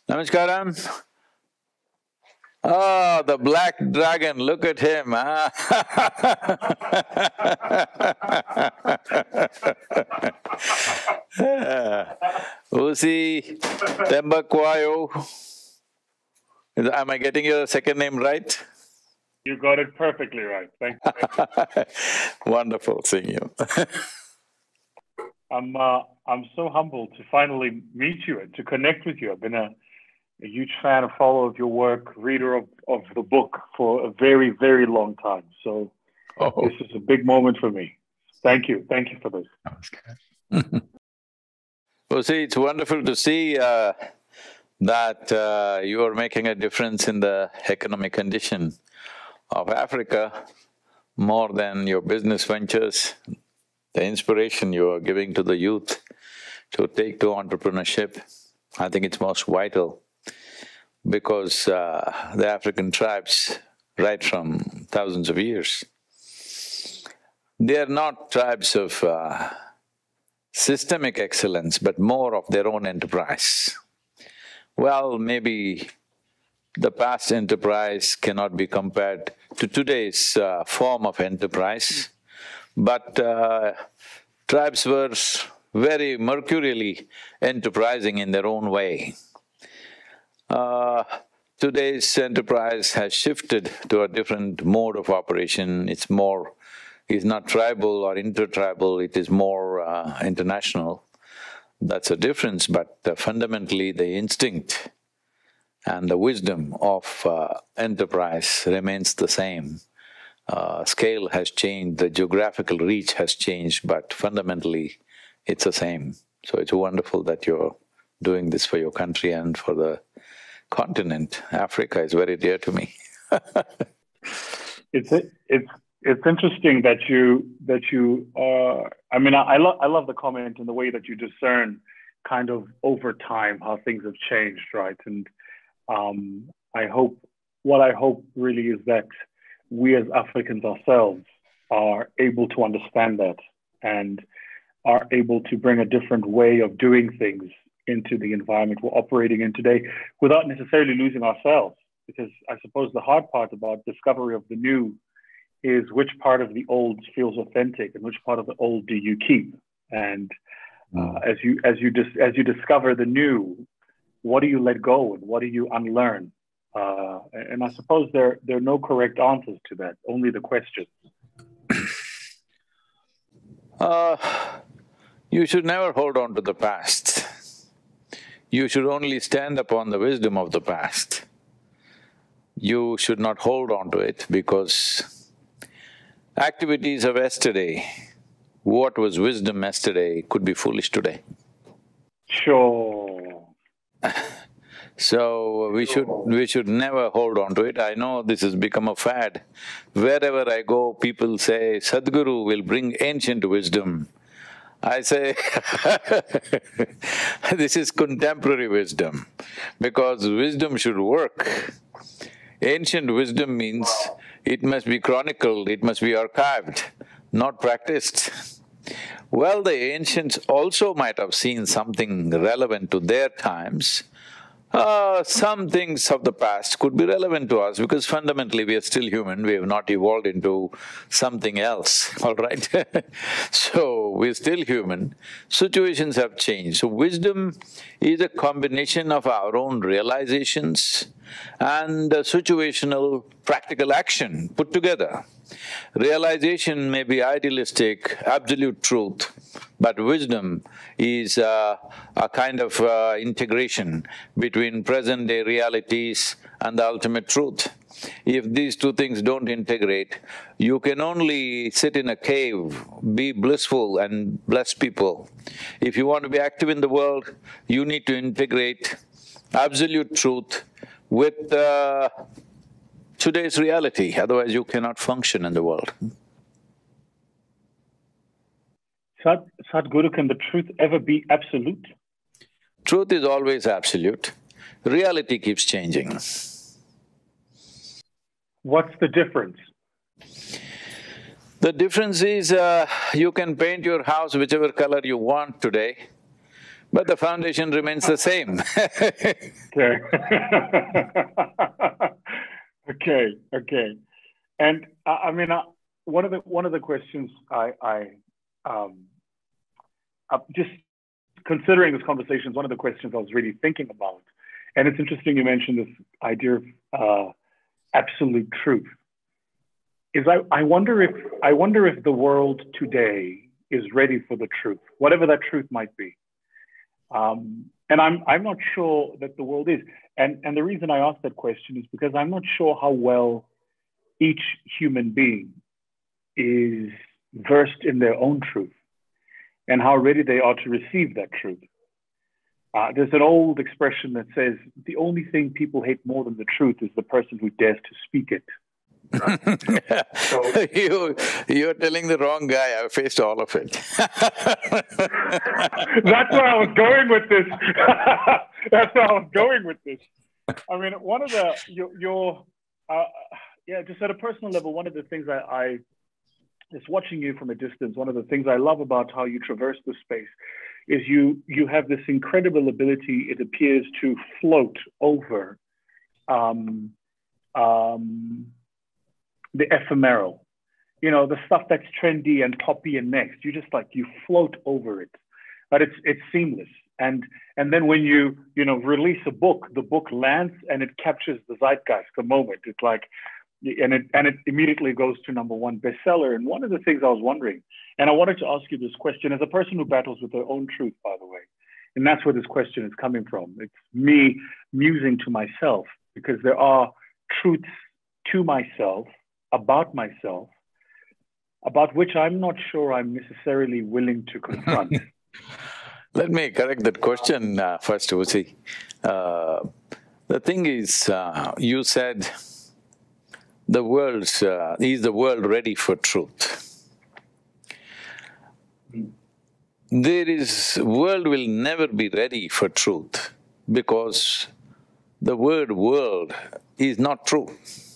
Namaskaram. Oh, the black dragon, look at him, huh? Usi Tembakwayo. Am I getting your second name right? You got it perfectly right. Thank you. Wonderful seeing you. I'm so humbled to finally meet you and to connect with you. I've been a huge fan, a follower of your work, reader of the book for a very, very long time. So This is a big moment for me. Thank you. Thank you for this. Well, see, it's wonderful to see that you are making a difference in the economic condition of Africa more than your business ventures, the inspiration you are giving to the youth to take to entrepreneurship. I think it's most vital because the African tribes, right from thousands of years, they are not tribes of systemic excellence, but more of their own enterprise. Well, maybe the past enterprise cannot be compared to today's form of enterprise, but tribes were very mercurially enterprising in their own way. Today's enterprise has shifted to a different mode of operation. It's not tribal or intertribal, it is more international. That's a difference, but fundamentally the instinct and the wisdom of enterprise remains the same. Scale has changed, the geographical reach has changed, but fundamentally it's the same. So it's wonderful that you're doing this for your country and for the continent. Africa is very dear to me. It's interesting that you are. I mean, I love the comment and the way that you discern kind of over time how things have changed, right? And what I hope really is that we as Africans ourselves are able to understand that and are able to bring a different way of doing things into the environment we're operating in today without necessarily losing ourselves. Because I suppose the hard part about discovery of the new is which part of the old feels authentic and which part of the old do you keep. And as you discover the new, what do you let go and what do you unlearn? And I suppose there are no correct answers to that, only the questions. You should never hold on to the past. You should only stand upon the wisdom of the past. You should not hold on to it because activities of yesterday, what was wisdom yesterday could be foolish today. Sure. So we should never hold on to it. I know this has become a fad. Wherever I go, people say, Sadhguru will bring ancient wisdom. I say this is contemporary wisdom, because wisdom should work. Ancient wisdom means it must be chronicled, it must be archived, not practiced. Well, the ancients also might have seen something relevant to their times. Some things of the past could be relevant to us because fundamentally we are still human, we have not evolved into something else, all right? So, we're still human, situations have changed. So, wisdom is a combination of our own realizations and situational practical action put together. Realization may be idealistic, absolute truth, but wisdom is a kind of integration between present-day realities and the ultimate truth. If these two things don't integrate, you can only sit in a cave, be blissful and bless people. If you want to be active in the world, you need to integrate absolute truth with today's reality, otherwise you cannot function in the world. Sadhguru, can the truth ever be absolute? Truth is always absolute. Reality keeps changing. What's the difference? The difference is you can paint your house whichever color you want today, but the foundation remains the same. Okay. Okay. And I mean, one of the questions just considering this conversation is one of the questions I was really thinking about. And it's interesting you mentioned this idea of absolute truth. I wonder if the world today is ready for the truth, whatever that truth might be. And I'm not sure that the world is. And the reason I ask that question is because I'm not sure how well each human being is versed in their own truth and how ready they are to receive that truth. There's an old expression that says, the only thing people hate more than the truth is the person who dares to speak it. Right? So, you're telling the wrong guy. I've faced all of it. That's where I was going with this. That's where I was going with this. I mean, one of the, just at a personal level, one of the things I just watching you from a distance, one of the things I love about how you traverse the space is you have this incredible ability, it appears, to float over the ephemeral, the stuff that's trendy and poppy and next. You just you float over it, but it's seamless. And then when you release a book, the book lands and it captures the zeitgeist, the moment. It's and it immediately goes to #1 bestseller. And one of the things I was wondering, and I wanted to ask you this question as a person who battles with their own truth, by the way, and that's where this question is coming from. It's me musing to myself, because there are truths to myself, about which I'm not sure I'm necessarily willing to confront. Let me correct that question first, Uzi. The thing is, you said, is the world ready for truth? World will never be ready for truth, because the word world is not true.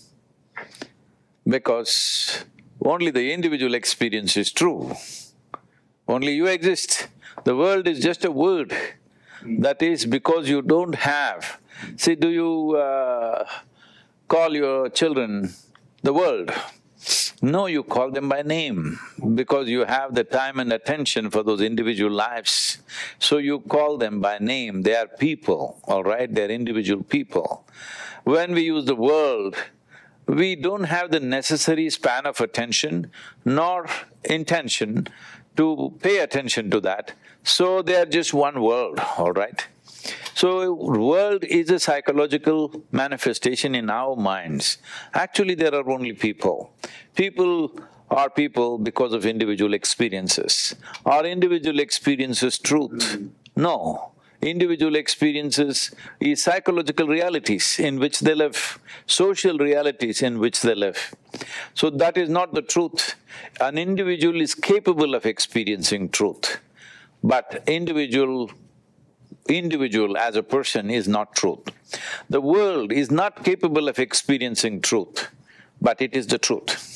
Because only the individual experience is true. Only you exist. The world is just a word. That is because you don't have… See, do you call your children the world? No, you call them by name, because you have the time and attention for those individual lives. So you call them by name. They are people, all right? They're individual people. When we use the world, we don't have the necessary span of attention nor intention to pay attention to that. So they are just one world, all right? So world is a psychological manifestation in our minds. Actually, there are only people. People are people because of individual experiences. Are individual experiences truth? No. Individual experiences is psychological realities in which they live, social realities in which they live. So that is not the truth. An individual is capable of experiencing truth, but individual as a person is not truth. The world is not capable of experiencing truth, but it is the truth.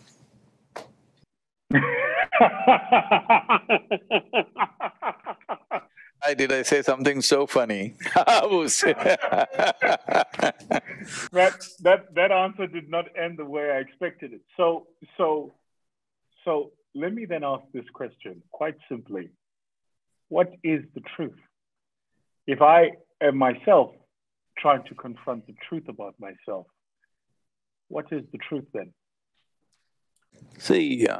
Did I say something so funny? That answer did not end the way I expected it. So let me then ask this question quite simply. What is the truth? If I am myself trying to confront the truth about myself, what is the truth then? See,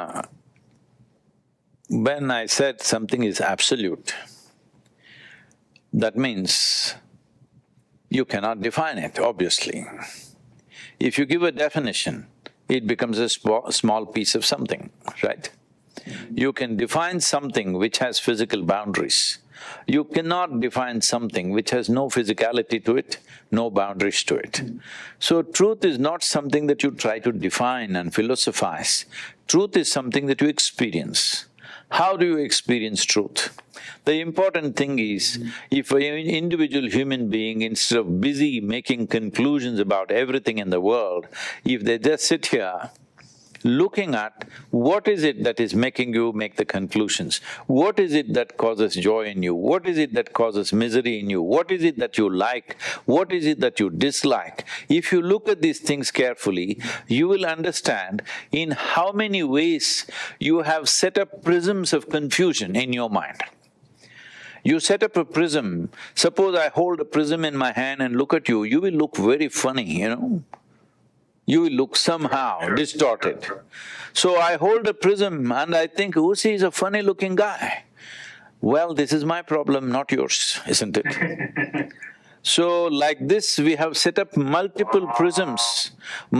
when I said something is absolute, that means you cannot define it, obviously. If you give a definition, it becomes a small piece of something, right? You can define something which has physical boundaries. You cannot define something which has no physicality to it, no boundaries to it. So truth is not something that you try to define and philosophize. Truth is something that you experience. How do you experience truth? The important thing is, if an individual human being, instead of busy making conclusions about everything in the world, if they just sit here looking at what is it that is making you make the conclusions, what is it that causes joy in you, what is it that causes misery in you, what is it that you like, what is it that you dislike. If you look at these things carefully, you will understand in how many ways you have set up prisms of confusion in your mind. You set up a prism, suppose I hold a prism in my hand and look at you, you will look very funny, you know. You will look somehow distorted. So I hold a prism and I think, Usi is a funny-looking guy. Well, this is my problem, not yours, isn't it? So like this, we have set up multiple prisms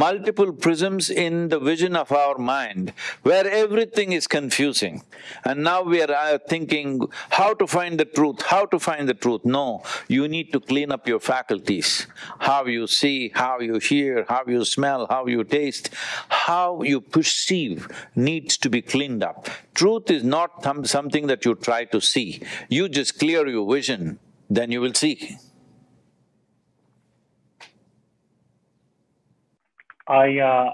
in the vision of our mind, where everything is confusing. And now we are thinking, how to find the truth, how to find the truth. No, you need to clean up your faculties. How you see, how you hear, how you smell, how you taste, how you perceive needs to be cleaned up. Truth is not something that you try to see. You just clear your vision, then you will see. I'm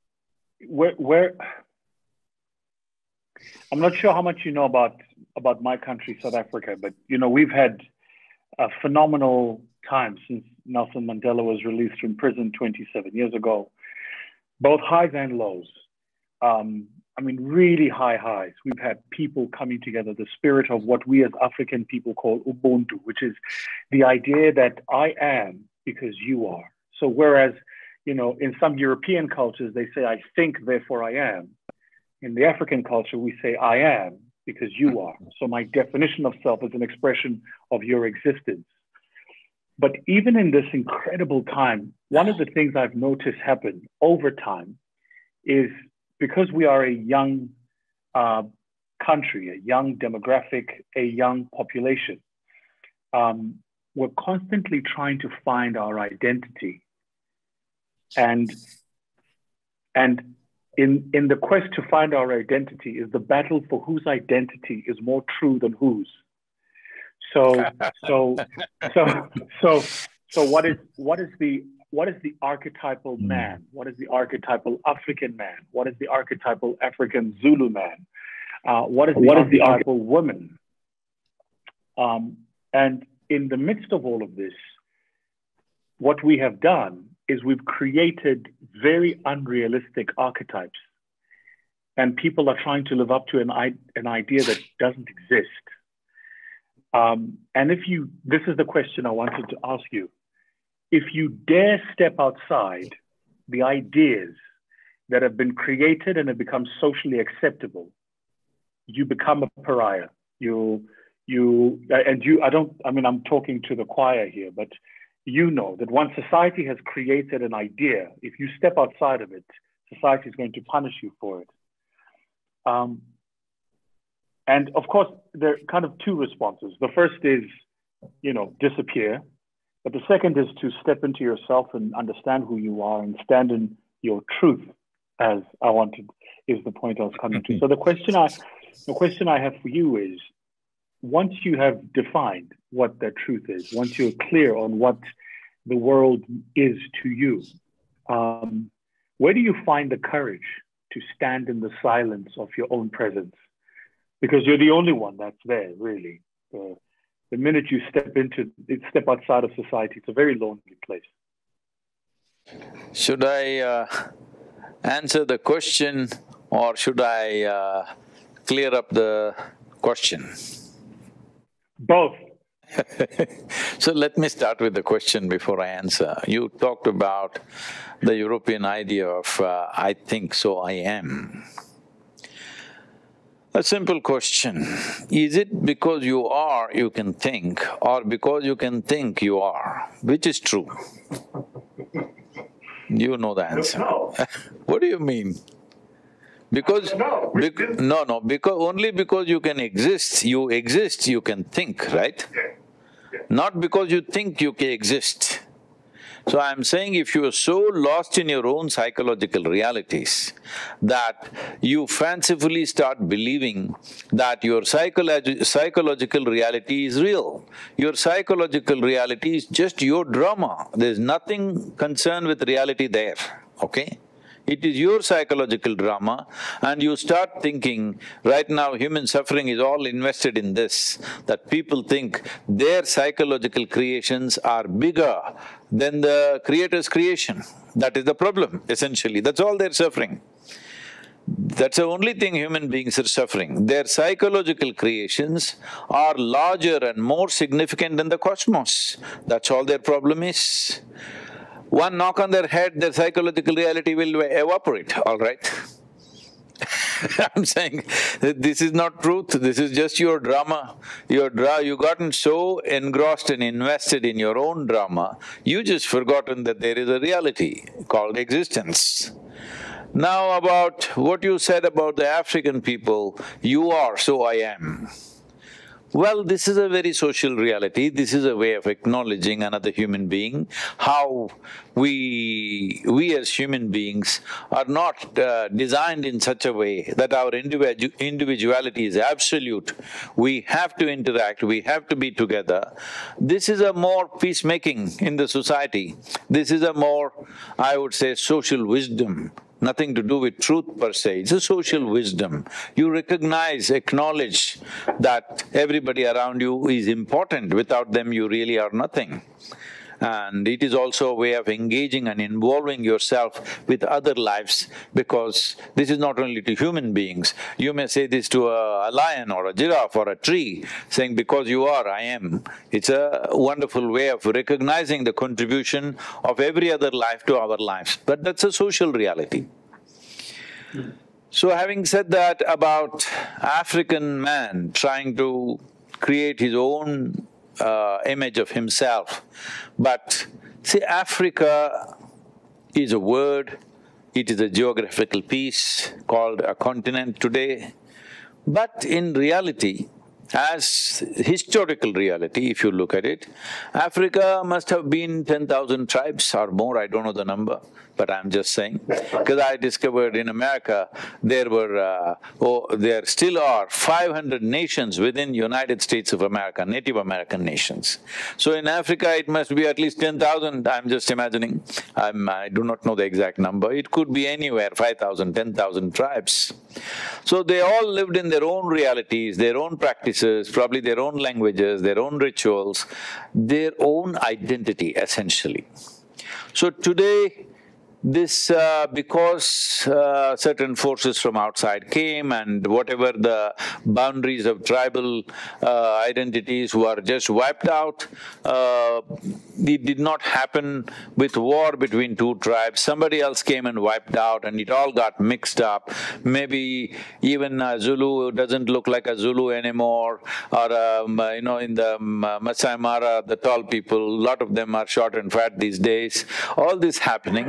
not sure how much you know about my country, South Africa, but we've had a phenomenal time since Nelson Mandela was released from prison 27 years ago, both highs and lows. Really high highs. We've had people coming together, the spirit of what we as African people call Ubuntu, which is the idea that I am because you are. So whereas in some European cultures, they say, I think, therefore I am. In the African culture, we say, I am because you are. So my definition of self is an expression of your existence. But even in this incredible time, one of the things I've noticed happen over time is because we are a young country, a young demographic, a young population, we're constantly trying to find our identity. And in the quest to find our identity is the battle for whose identity is more true than whose. So what is the archetypal man? What is the archetypal African man? What is the archetypal African Zulu man? What is the archetypal woman? And in the midst of all of this, what we have done is we've created very unrealistic archetypes, and people are trying to live up to an idea that doesn't exist. And this is the question I wanted to ask you. If you dare step outside the ideas that have been created and have become socially acceptable, you become a pariah. I'm talking to the choir here, but you know that once society has created an idea, if you step outside of it, society is going to punish you for it. And of course, there are kind of two responses. The first is, disappear. But the second is to step into yourself and understand who you are and stand in your truth, is the point I was coming to. So the question I have for you is, once you have defined what that truth is, once you're clear on what the world is to you, where do you find the courage to stand in the silence of your own presence? Because you're the only one that's there, really. The minute you step outside of society, it's a very lonely place. Should I answer the question, or should I clear up the question? Both. So let me start with the question before I answer. You talked about the European idea of I think, so I am. A simple question, is it because you are you can think, or because you can think you are? Which is true? You know the answer. No. What do you mean? Because… only because you can exist, you can think, right? Not because you think you can exist. So I'm saying if you are so lost in your own psychological realities that you fancifully start believing that your psychological reality is real, your psychological reality is just your drama, there's nothing concerned with reality there, okay? It is your psychological drama, and you start thinking, right now human suffering is all invested in this, that people think their psychological creations are bigger than the Creator's creation. That is the problem, essentially, that's all they're suffering. That's the only thing human beings are suffering. Their psychological creations are larger and more significant than the cosmos. That's all their problem is. One knock on their head, their psychological reality will evaporate, all right? I'm saying that this is not truth, this is just your drama. You've gotten so engrossed and invested in your own drama, you just forgotten that there is a reality called existence. Now about what you said about the African people, you are, so I am. Well, this is a very social reality, this is a way of acknowledging another human being, how we as human beings are not designed in such a way that our individuality is absolute. We have to interact, we have to be together. This is a more peacemaking in the society. This is a more, I would say, social wisdom. Nothing to do with truth per se, it's a social wisdom. You recognize, acknowledge that everybody around you is important, without them you really are nothing. And it is also a way of engaging and involving yourself with other lives, because this is not only to human beings. You may say this to a lion or a giraffe or a tree, saying, because you are, I am. It's a wonderful way of recognizing the contribution of every other life to our lives, but that's a social reality. So having said that about African man trying to create his own image of himself. But see, Africa is a word, it is a geographical piece called a continent today. But in reality, as historical reality, if you look at it, Africa must have been 10,000 tribes or more, I don't know the number, but I'm just saying. Because I discovered in America, there still are 500 nations within United States of America, Native American nations. So in Africa, it must be at least 10,000, I'm just imagining. I do not know the exact number, it could be anywhere, 5,000, 10,000 tribes. So they all lived in their own realities, their own practices, probably their own languages, their own rituals, their own identity, essentially. So today, this because certain forces from outside came, and whatever the boundaries of tribal identities were just wiped out. It did not happen with war between two tribes, somebody else came and wiped out and it all got mixed up. Maybe even Zulu doesn't look like a Zulu anymore, or in the Masai Mara, the tall people, a lot of them are short and fat these days. All this happening.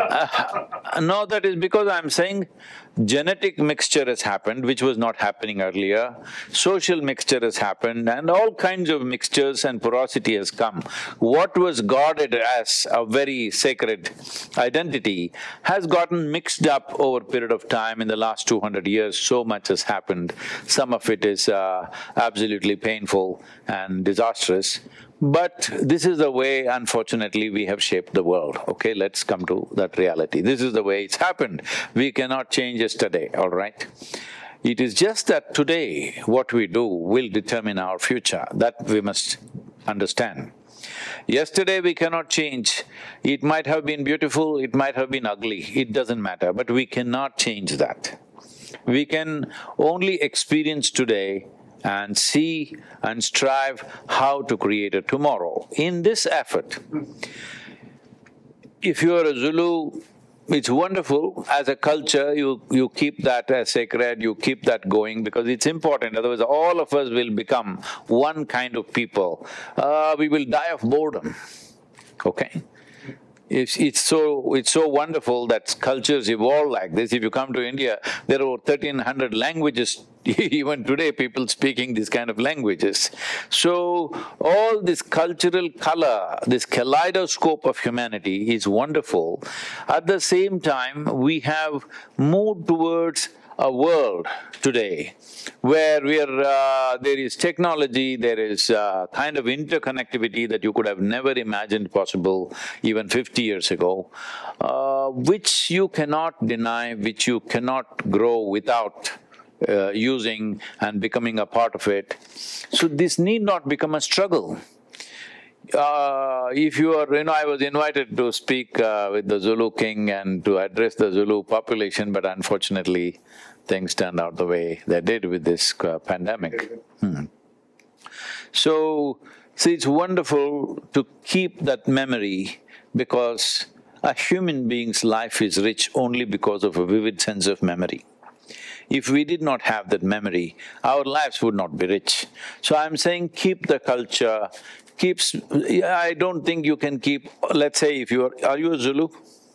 No, that is because I'm saying genetic mixture has happened, which was not happening earlier, social mixture has happened, and all kinds of mixtures and porosity has come. What was guarded as a very sacred identity has gotten mixed up over a period of time. In the last 200 years, so much has happened. Some of it is absolutely painful and disastrous. But this is the way, unfortunately, we have shaped the world, okay? Let's come to that reality. This is the way it's happened. We cannot change yesterday, all right? It is just that today, what we do will determine our future. That we must understand. Yesterday we cannot change. It might have been beautiful, it might have been ugly, it doesn't matter, but we cannot change that. We can only experience today and see and strive how to create a tomorrow. In this effort, if you are a Zulu, it's wonderful. As a culture, you keep that as sacred, you keep that going because it's important, otherwise all of us will become one kind of people. We will die of boredom, okay? It's so wonderful that cultures evolve like this. If you come to India, there are 1,300 languages, even today people speaking these kind of languages. So, all this cultural color, this kaleidoscope of humanity is wonderful. At the same time, we have moved towards a world today where there is technology, there is kind of interconnectivity that you could have never imagined possible even 50 years ago, which you cannot deny, which you cannot grow without using and becoming a part of it. So this need not become a struggle. If you are… I was invited to speak with the Zulu king and to address the Zulu population, but unfortunately things turned out the way they did with this pandemic. So, see, it's wonderful to keep that memory, because a human being's life is rich only because of a vivid sense of memory. If we did not have that memory, our lives would not be rich. So I'm saying keep the culture, I don't think you can keep… Let's say if are you a Zulu?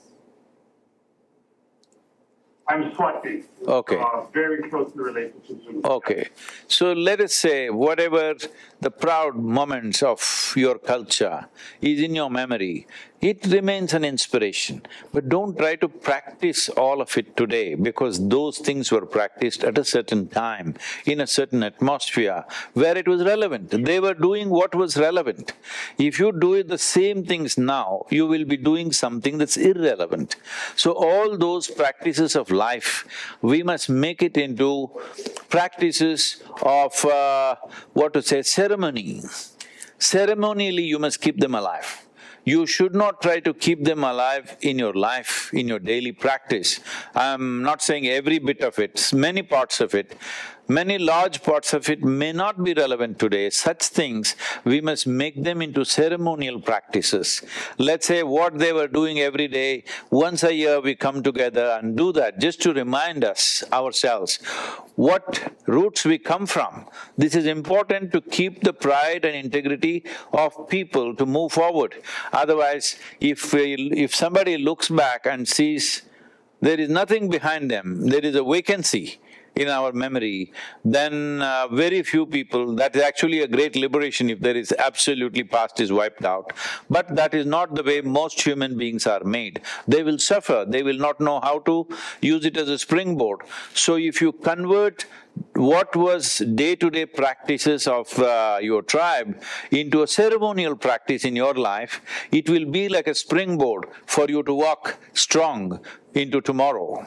I'm Swati. Okay. Very closely related to Zulu. Okay. So let us say whatever the proud moments of your culture is in your memory, it remains an inspiration. But don't try to practice all of it today, because those things were practiced at a certain time, in a certain atmosphere where it was relevant. They were doing what was relevant. If you do the same things now, you will be doing something that's irrelevant. So all those practices of life, we must make it into practices of ceremony. Ceremonially, you must keep them alive. You should not try to keep them alive in your life, in your daily practice. I'm not saying every bit of it, many parts of it. Many large parts of it may not be relevant today. Such things, we must make them into ceremonial practices. Let's say what they were doing every day, once a year we come together and do that, just to remind ourselves what roots we come from. This is important to keep the pride and integrity of people to move forward. Otherwise, if somebody looks back and sees there is nothing behind them, there is a vacancy in our memory, then very few people… That is actually a great liberation if there is absolutely past is wiped out. But that is not the way most human beings are made. They will suffer, they will not know how to use it as a springboard. So if you convert what was day-to-day practices of your tribe into a ceremonial practice in your life, it will be like a springboard for you to walk strong into tomorrow.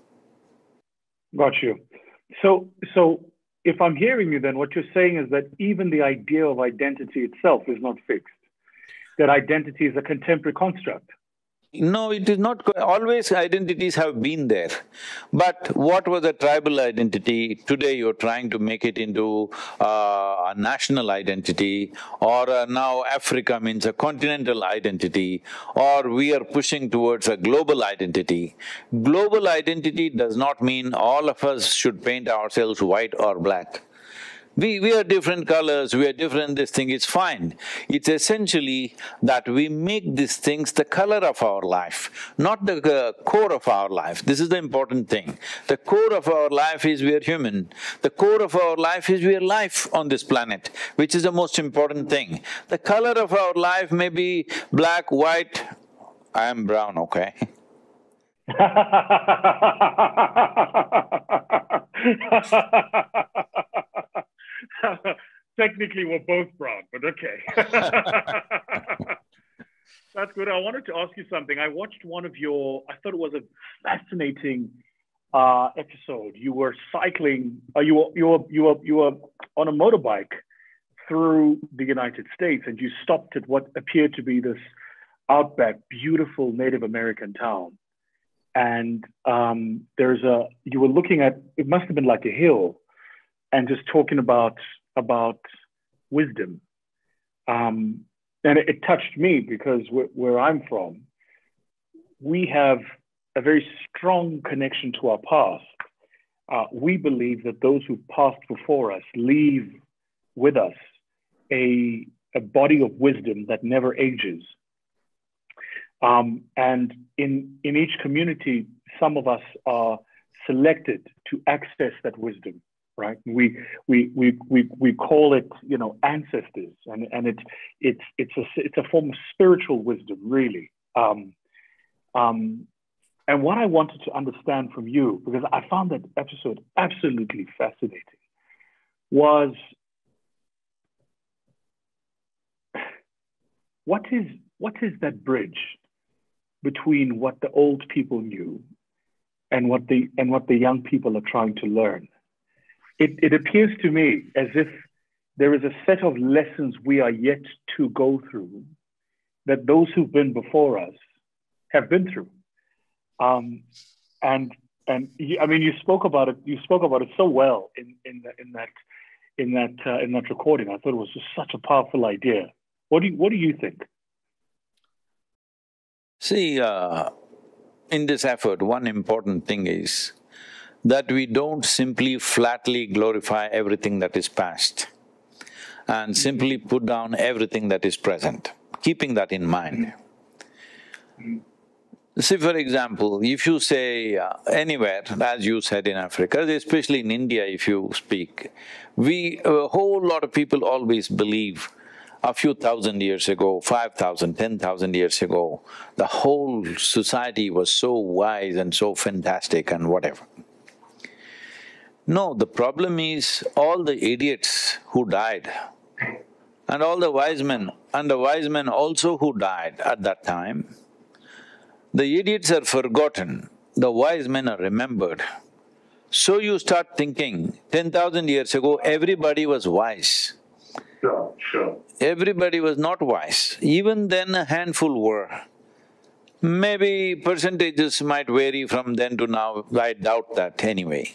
Got you. So if I'm hearing you, then what you're saying is that even the idea of identity itself is not fixed, that identity is a contemporary construct. No, it is not… Always identities have been there. But what was a tribal identity, today you're trying to make it into a national identity, or now Africa means a continental identity, or we are pushing towards a global identity. Global identity does not mean all of us should paint ourselves white or black. We are different colors, we are different this thing, it's fine. It's essentially that we make these things the color of our life, not the core of our life. This is the important thing. The core of our life is we are human. The core of our life is we are life on this planet, which is the most important thing. The color of our life may be black, white… I am brown, okay? Technically, we're both brown, but okay. That's good. I wanted to ask you something. I watched one of I thought it was a fascinating episode. You were cycling, you were on a motorbike through the United States, and you stopped at what appeared to be this outback, beautiful Native American town. And you were looking at, it must have been like a hill, and just talking about wisdom. And it touched me because where I'm from, we have a very strong connection to our past. We believe that those who passed before us leave with us a body of wisdom that never ages. And in each community, some of us are selected to access that wisdom, right? We call it, ancestors, and it's a form of spiritual wisdom, really. And what I wanted to understand from you, because I found that episode absolutely fascinating, was what is that bridge between what the old people knew and what the young people are trying to learn? It appears to me as if there is a set of lessons we are yet to go through that those who've been before us have been through. And I mean, you spoke about it. You spoke about it so well in that recording. I thought it was just such a powerful idea. What do you think? See, in this effort, one important thing is that we don't simply flatly glorify everything that is past and simply put down everything that is present, keeping that in mind. See, for example, if you say anywhere, as you said in Africa, especially in India if you speak, a whole lot of people always believe a few thousand years ago, 5,000, 10,000 years ago, the whole society was so wise and so fantastic and whatever. No, the problem is all the idiots who died and all the wise men, and the wise men also who died at that time, the idiots are forgotten, the wise men are remembered. So you start thinking, 10,000 years ago, everybody was wise. Sure. Everybody was not wise. Even then a handful were. Maybe percentages might vary from then to now, I doubt that anyway.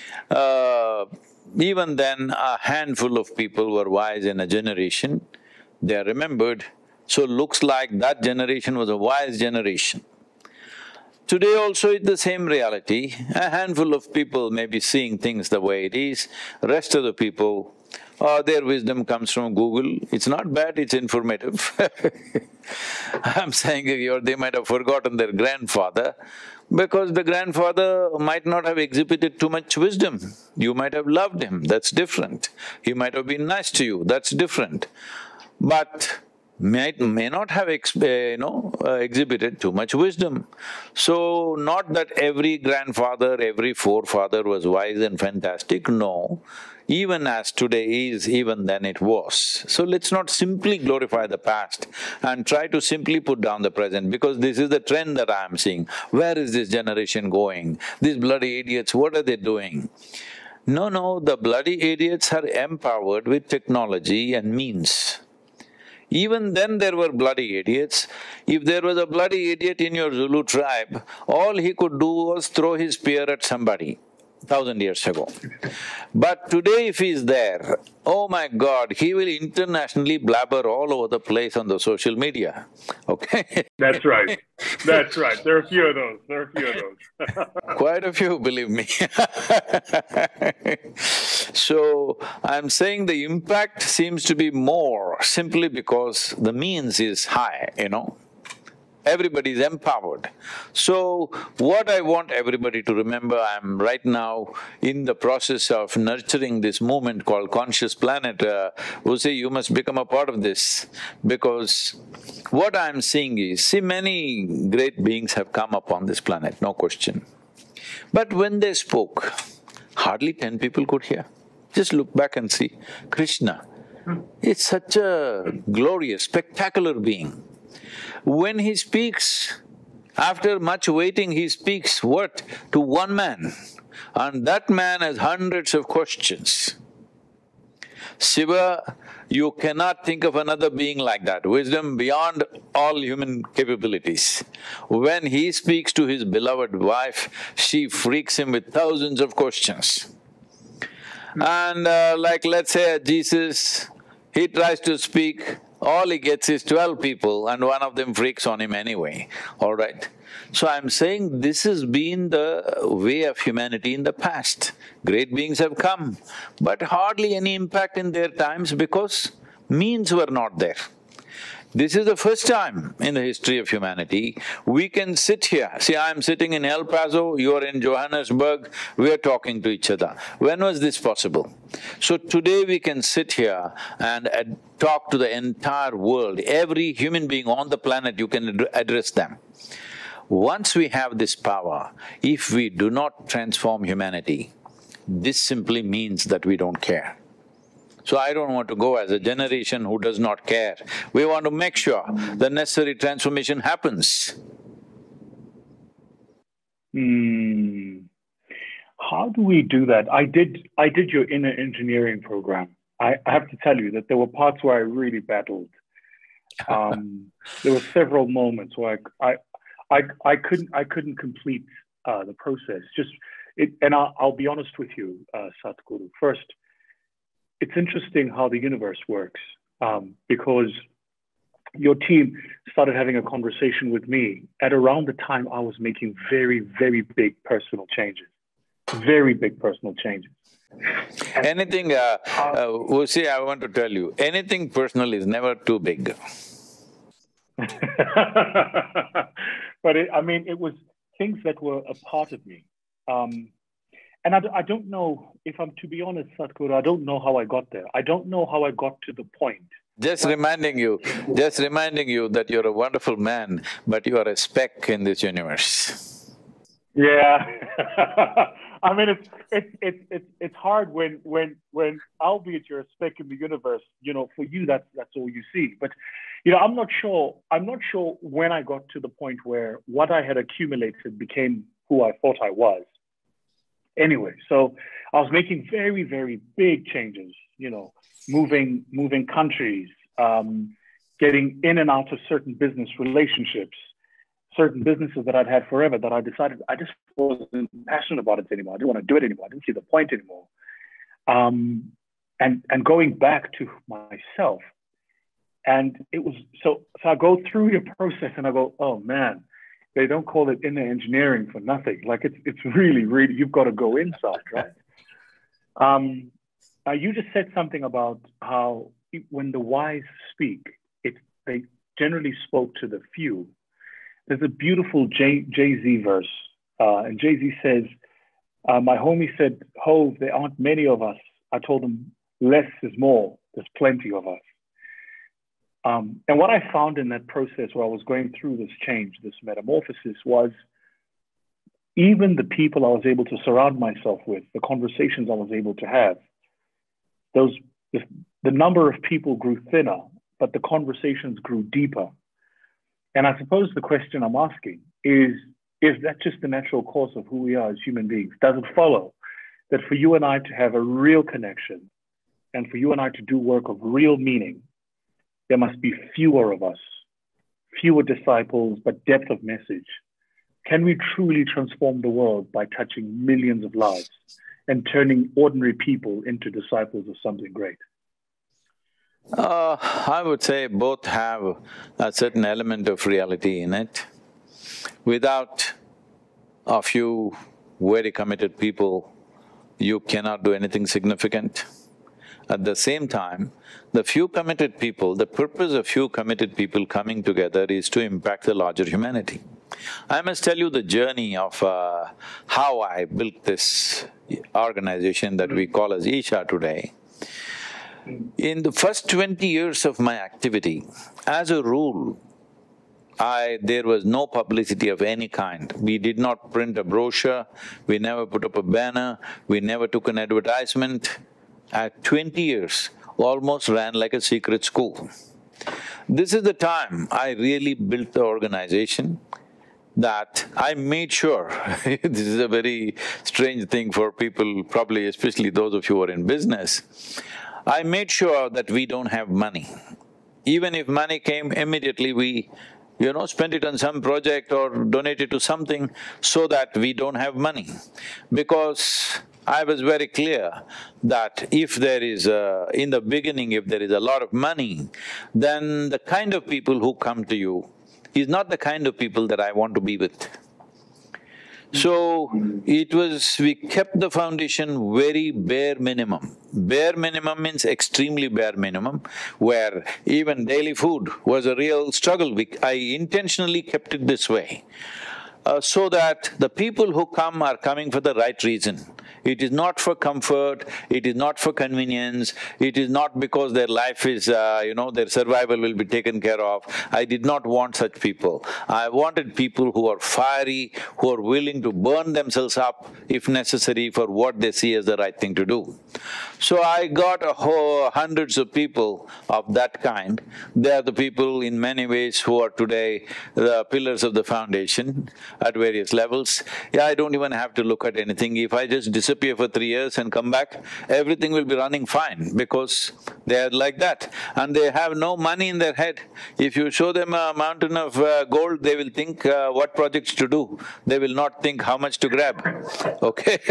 Even then a handful of people were wise in a generation, they are remembered, so looks like that generation was a wise generation. Today also it's the same reality, a handful of people may be seeing things the way it is, rest of the people, their wisdom comes from Google, it's not bad, it's informative. I'm saying they might have forgotten their grandfather because the grandfather might not have exhibited too much wisdom. You might have loved him, that's different. He might have been nice to you, that's different. But may not have exhibited too much wisdom. So, not that every grandfather, every forefather was wise and fantastic, no. Even as today is, even then it was. So let's not simply glorify the past and try to simply put down the present, because this is the trend that I am seeing. Where is this generation going? These bloody idiots, what are they doing? No, the bloody idiots are empowered with technology and means. Even then there were bloody idiots. If there was a bloody idiot in your Zulu tribe, all he could do was throw his spear at somebody 1,000 years ago. But today if he is there, oh my God, he will internationally blabber all over the place on the social media, okay? That's right. That's right. There are a few of those. Quite a few, believe me. So, I'm saying the impact seems to be more simply because the means is high, Everybody is empowered. So, what I want everybody to remember, I'm right now in the process of nurturing this movement called Conscious Planet. Who say you must become a part of this, because what I'm seeing is, see, many great beings have come upon this planet, no question. But when they spoke, hardly 10 people could hear. Just look back and see, Krishna, it's such a glorious, spectacular being. When he speaks, after much waiting, he speaks what? To one man, and that man has hundreds of questions. Shiva, you cannot think of another being like that, wisdom beyond all human capabilities. When he speaks to his beloved wife, she freaks him with thousands of questions. And like let's say Jesus, he tries to speak, all he gets is 12 people and one of them freaks on him anyway, all right? So I'm saying this has been the way of humanity in the past. Great beings have come, but hardly any impact in their times because means were not there. This is the first time in the history of humanity we can sit here. See, I'm sitting in El Paso, you're in Johannesburg, we're talking to each other. When was this possible? So today we can sit here and talk to the entire world. Every human being on the planet, you can address them. Once we have this power, if we do not transform humanity, this simply means that we don't care. So I don't want to go as a generation who does not care. We want to make sure the necessary transformation happens. How do we do that? I did your inner engineering program. I have to tell you that there were parts where I really battled. There were several moments where I couldn't complete the process. And I'll be honest with you, Sadhguru. First, it's interesting how the universe works, because your team started having a conversation with me at around the time I was making very, very big personal changes. Very big personal changes. Anything, see, I want to tell you, anything personal is never too big. But it was things that were a part of me. And I don't know, if I'm to be honest, Sadhguru, I don't know how I got there. I don't know how I got to the point. Just reminding you that you're a wonderful man, but you are a speck in this universe. Yeah. It's hard when albeit you're a speck in the universe, for you that's all you see. But I'm not sure when I got to the point where what I had accumulated became who I thought I was. Anyway, so I was making very, very big changes, moving countries, getting in and out of certain business relationships, certain businesses that I'd had forever that I decided I just wasn't passionate about it anymore. I didn't want to do it anymore. I didn't see the point anymore. And going back to myself. And it was, so I go through your process and I go, oh man, they don't call it inner engineering for nothing. Like it's really, really, you've got to go inside, right? You just said something about how when the wise speak, they generally spoke to the few. There's a beautiful Jay-Z verse, and Jay-Z says, my homie said, Hov, there aren't many of us. I told him, less is more, there's plenty of us. And what I found in that process where I was going through this change, this metamorphosis, was even the people I was able to surround myself with, the conversations I was able to have, the number of people grew thinner, but the conversations grew deeper. And I suppose the question I'm asking is that just the natural course of who we are as human beings? Does it follow that for you and I to have a real connection and for you and I to do work of real meaning, there must be fewer of us, fewer disciples, but depth of message? Can we truly transform the world by touching millions of lives and turning ordinary people into disciples of something great? I would say both have a certain element of reality in it. Without a few very committed people, you cannot do anything significant. At the same time, the few committed people, the purpose of few committed people coming together is to impact the larger humanity. I must tell you the journey of how I built this organization that we call as Isha today. In the first 20 years of my activity, as a rule, there was no publicity of any kind. We did not print a brochure, we never put up a banner, we never took an advertisement. At 20 years, almost ran like a secret school. This is the time I really built the organization, that I made sure this is a very strange thing for people, probably especially those of you who are in business. I made sure that we don't have money. Even if money came, immediately we, spend it on some project or donate it to something so that we don't have money. Because I was very clear that if there is in the beginning, if there is a lot of money, then the kind of people who come to you is not the kind of people that I want to be with. So, we kept the foundation very bare minimum. Bare minimum means extremely bare minimum, where even daily food was a real struggle. I intentionally kept it this way, so that the people who come are coming for the right reason. It is not for comfort, it is not for convenience, it is not because their life is, their survival will be taken care of. I did not want such people. I wanted people who are fiery, who are willing to burn themselves up if necessary for what they see as the right thing to do. So I got hundreds of people of that kind. They are the people in many ways who are today the pillars of the foundation at various levels. Yeah, I don't even have to look at anything. If I just disappear for 3 years and come back, everything will be running fine because they are like that. And they have no money in their head. If you show them a mountain of gold, they will think what projects to do. They will not think how much to grab, okay?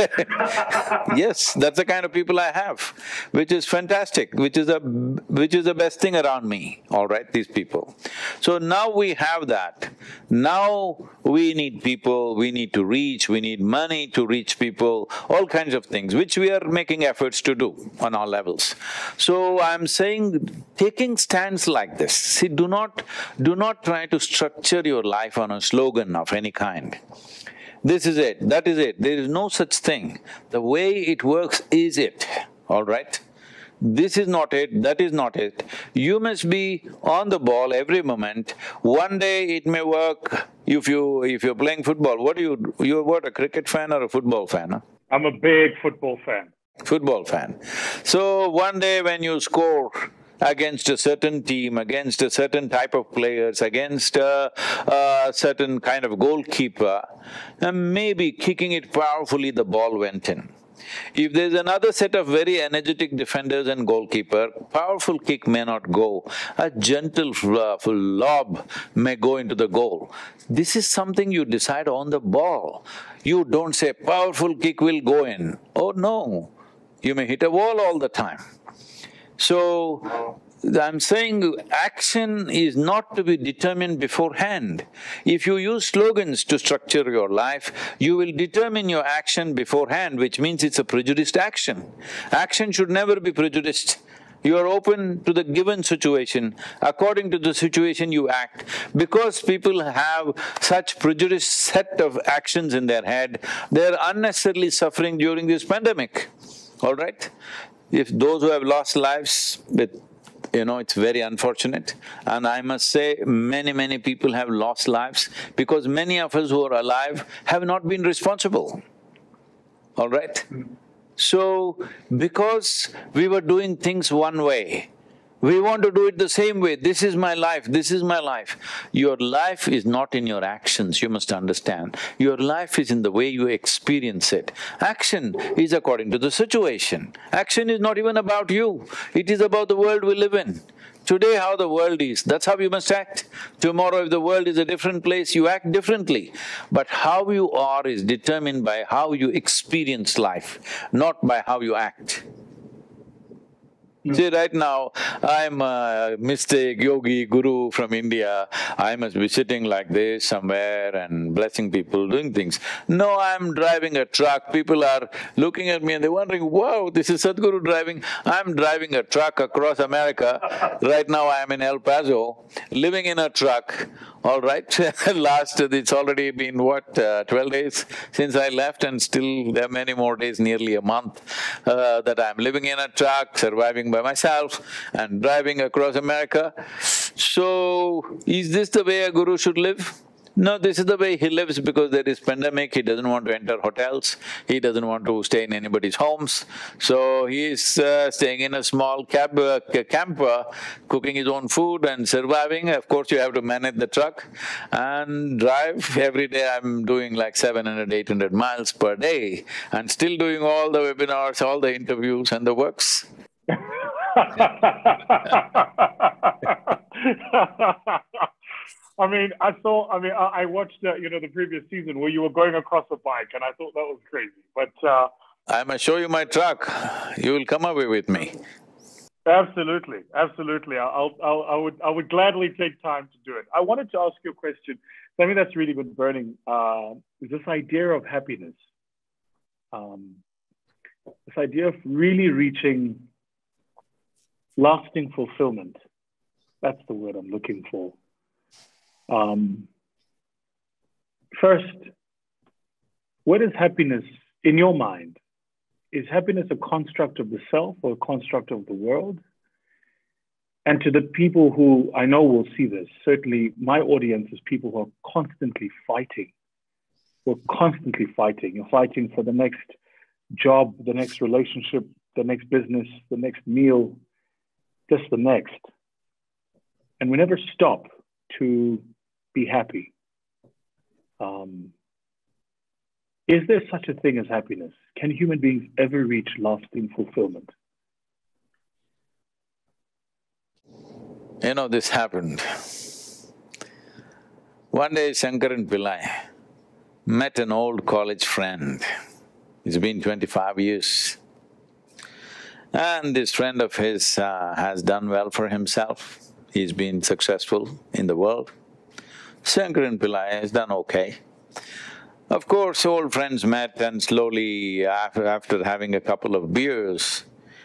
Yes, that's the kind of people I have, which is fantastic, which is the best thing around me, all right, these people. So now we have that. Now we need people, we need to reach, we need money to reach people, all kinds of things, which we are making efforts to do on all levels. So I'm saying, taking stands like this, see, do not try to structure your life on a slogan of any kind. This is it, that is it, there is no such thing. The way it works is it, all right? This is not it, that is not it. You must be on the ball every moment. One day it may work if you're playing football. What do you're what, a cricket fan or a football fan, huh? I'm a big football fan. Football fan. So one day when you score against a certain team, against a certain type of players, against a certain kind of goalkeeper, and maybe kicking it powerfully, the ball went in. If there's another set of very energetic defenders and goalkeeper, powerful kick may not go, a gentle lob may go into the goal. This is something you decide on the ball. You don't say, powerful kick will go in. Oh no, you may hit a wall all the time. So, I'm saying action is not to be determined beforehand. If you use slogans to structure your life, you will determine your action beforehand, which means it's a prejudiced action. Action should never be prejudiced. You are open to the given situation, according to the situation you act. Because people have such prejudiced set of actions in their head, they're unnecessarily suffering during this pandemic, all right? If those who have lost lives with it's very unfortunate. And I must say, many people have lost lives because many of us who are alive have not been responsible, all right? So, because we were doing things one way, we want to do it the same way. This is my life, this is my life. Your life is not in your actions, you must understand. Your life is in the way you experience it. Action is according to the situation. Action is not even about you, it is about the world we live in. Today how the world is, that's how you must act. Tomorrow if the world is a different place, you act differently. But how you are is determined by how you experience life, not by how you act. See, right now, I'm a mystic, yogi, guru from India. I must be sitting like this somewhere and blessing people, doing things. No, I'm driving a truck. People are looking at me and they're wondering, wow, this is Sadhguru driving. I'm driving a truck across America. Right now, I'm in El Paso, living in a truck. All right, it's already been what, 12 days since I left, and still there are many more days, nearly a month, that I'm living in a truck, surviving by myself and driving across America. So, is this the way a guru should live? No, this is the way he lives because there is pandemic, he doesn't want to enter hotels, he doesn't want to stay in anybody's homes. So he is staying in a small camper, cooking his own food and surviving. Of course, you have to manage the truck and drive. Every day I'm doing like 700, 800 miles per day and still doing all the webinars, all the interviews and the works. I watched, the previous season where you were going across a bike, and I thought that was crazy. But I must show you my truck. You will come away with me. Absolutely. I would gladly take time to do it. I wanted to ask you a question. Something that's really been burning is this idea of happiness. This idea of really reaching lasting fulfillment. That's the word I'm looking for. First, what is happiness in your mind? is happiness a construct of the self or a construct of the world? And to the people who I know will see this, certainly my audience is people who are constantly fighting. We're constantly fighting. You're fighting for the next job, the next relationship, the next business, the next meal, just the next. And we never stop to be happy. Is there such a thing as happiness? Can human beings ever reach lasting fulfillment? You know, this happened. One day Shankaran Pillai met an old college friend. It's been 25 years. And this friend of his has done well for himself. He's been successful in the world. Shankaran Pillai has done okay. Of course, old friends met and slowly after having a couple of beers,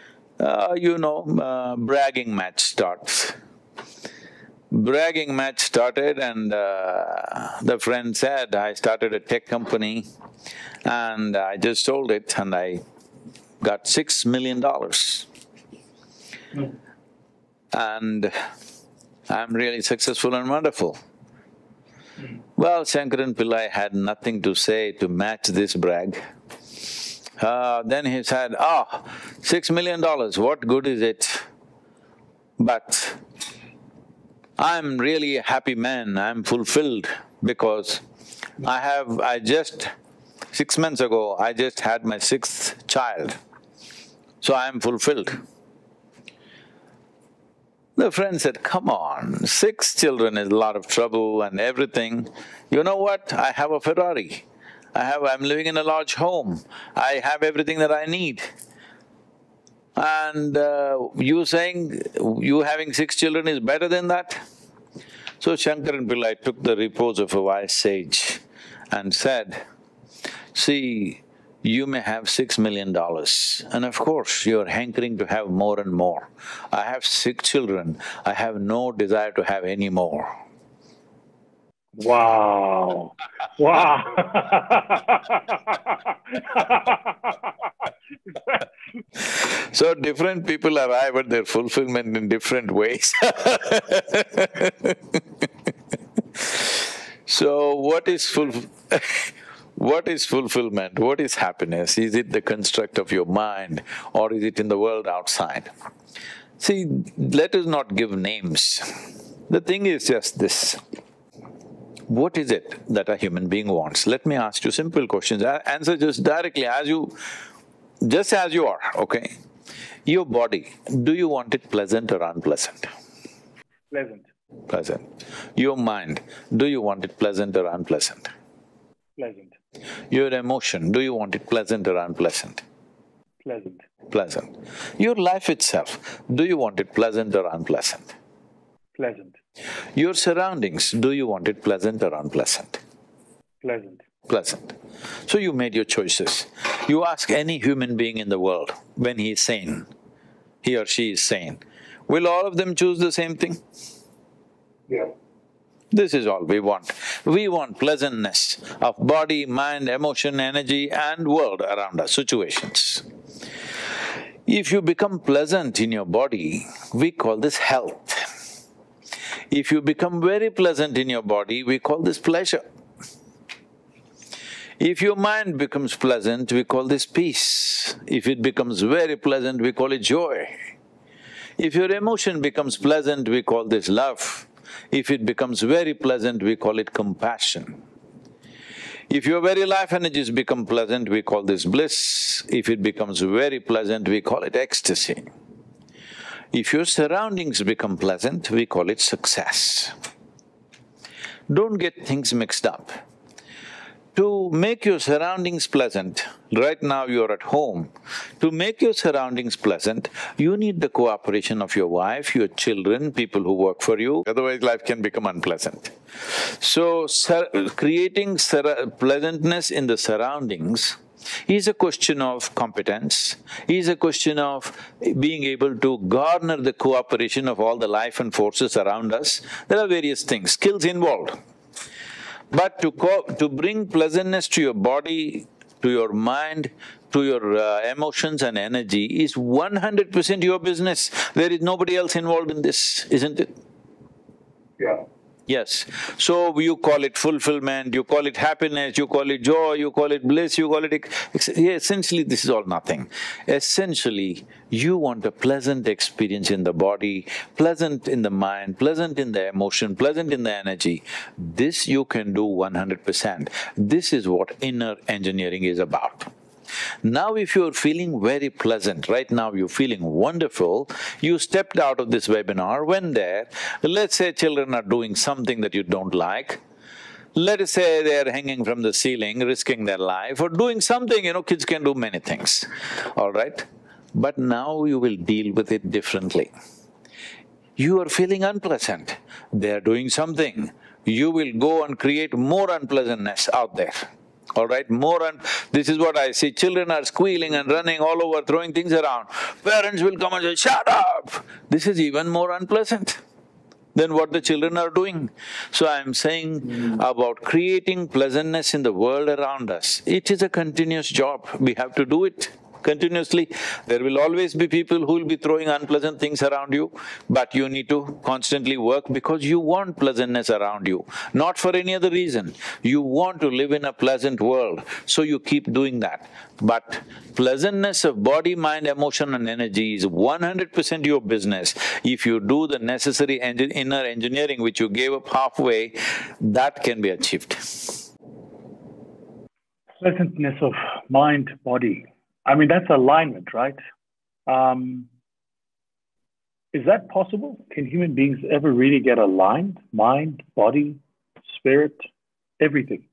bragging match starts. Bragging match started and the friend said, I started a tech company and I just sold it and I got $6 million. And I'm really successful and wonderful. Well, Shankaran Pillai had nothing to say to match this brag. Then he said, $6 million, what good is it? But I'm really a happy man, I'm fulfilled because 6 months ago, I just had my 6th child, so I'm fulfilled. The friend said, come on, 6 children is a lot of trouble and everything. You know what? I have a Ferrari. I'm living in a large home. I have everything that I need. And you saying you having 6 children is better than that? So Shankaran Pillai took the repose of a wise sage and said, see, you may have $6 million and of course you're hankering to have more and more. I have 6 children, I have no desire to have any more. Wow. Wow. So different people arrive at their fulfillment in different ways. So what is fulfillment? What is happiness? Is it the construct of your mind or is it in the world outside? See, let us not give names. The thing is just this. What is it that a human being wants? Let me ask you simple questions. Answer just directly just as you are, okay? Your body, do you want it pleasant or unpleasant? Pleasant. Pleasant. Your mind, do you want it pleasant or unpleasant? Pleasant. Your emotion, do you want it pleasant or unpleasant? Pleasant. Pleasant. Your life itself, do you want it pleasant or unpleasant? Pleasant. Your surroundings, do you want it pleasant or unpleasant? Pleasant. Pleasant. So you made your choices. You ask any human being in the world when he is sane, he or she is sane, will all of them choose the same thing? Yeah. This is all we want. We want pleasantness of body, mind, emotion, energy and world around us, situations. If you become pleasant in your body, we call this health. If you become very pleasant in your body, we call this pleasure. If your mind becomes pleasant, we call this peace. If it becomes very pleasant, we call it joy. If your emotion becomes pleasant, we call this love. If it becomes very pleasant, we call it compassion. If your very life energies become pleasant, we call this bliss. If it becomes very pleasant, we call it ecstasy. If your surroundings become pleasant, we call it success. Don't get things mixed up. To make your surroundings pleasant, right now you're at home, to make your surroundings pleasant, you need the cooperation of your wife, your children, people who work for you, otherwise life can become unpleasant. So, creating pleasantness in the surroundings is a question of competence, is a question of being able to garner the cooperation of all the life and forces around us. There are various things, skills involved. But to bring pleasantness to your body, to your mind, to your emotions and energy is 100% your business. There is nobody else involved in this, isn't it? Yeah. Yes. So you call it fulfillment, you call it happiness, you call it joy, you call it bliss, you call it… essentially this is all nothing. Essentially, you want a pleasant experience in the body, pleasant in the mind, pleasant in the emotion, pleasant in the energy. This you can do 100%. This is what inner engineering is about. Now if you're feeling very pleasant, right now you're feeling wonderful, you stepped out of this webinar, went there, let's say children are doing something that you don't like, let us say they're hanging from the ceiling, risking their life, or doing something, kids can do many things, all right? But now you will deal with it differently. You are feeling unpleasant, they're doing something, you will go and create more unpleasantness out there. All right, this is what I see, children are squealing and running all over, throwing things around. Parents will come and say, shut up! This is even more unpleasant than what the children are doing. So I'm saying about creating pleasantness in the world around us, it is a continuous job, we have to do it continuously. There will always be people who will be throwing unpleasant things around you, but you need to constantly work because you want pleasantness around you, not for any other reason. You want to live in a pleasant world, so you keep doing that. But pleasantness of body, mind, emotion and energy is 100% your business. If you do the necessary inner engineering which you gave up halfway, that can be achieved. Pleasantness of mind, body. I mean, that's alignment, right? Is that possible? Can human beings ever really get aligned? Mind, body, spirit, everything?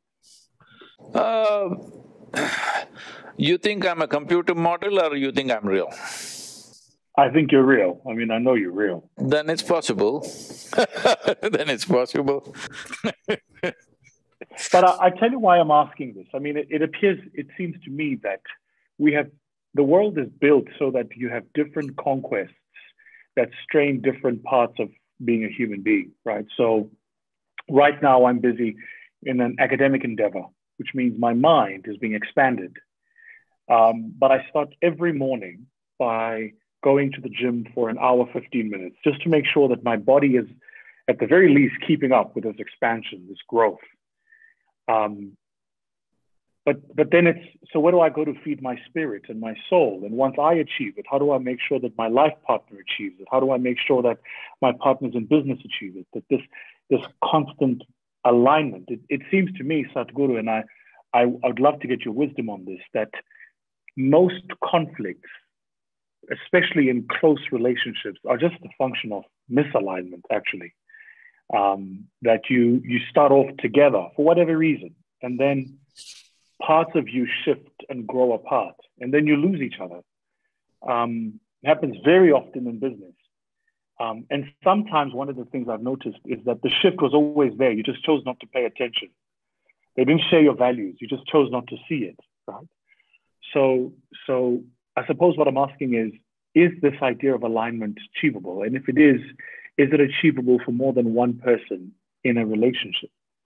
You think I'm a computer model or you think I'm real? I think you're real. I mean, I know you're real. Then it's possible. Then it's possible. But I tell you why I'm asking this. I mean, it seems to me that the world is built so that you have different conquests that strain different parts of being a human being, right? So right now I'm busy in an academic endeavor, which means my mind is being expanded. But I start every morning by going to the gym for an hour, 15 minutes, just to make sure that my body is at the very least keeping up with this expansion, this growth. But then so where do I go to feed my spirit and my soul? And once I achieve it, how do I make sure that my life partner achieves it? How do I make sure that my partners in business achieve it? That this constant alignment. It seems to me, Sadhguru, and I would love to get your wisdom on this, that most conflicts, especially in close relationships, are just a function of misalignment, actually. That you start off together for whatever reason, and then parts of you shift and grow apart, and then you lose each other. It happens very often in business. And sometimes one of the things I've noticed is that the shift was always there. You just chose not to pay attention. They didn't share your values. You just chose not to see it, right? So I suppose what I'm asking is this idea of alignment achievable? And if it is it achievable for more than one person in a relationship?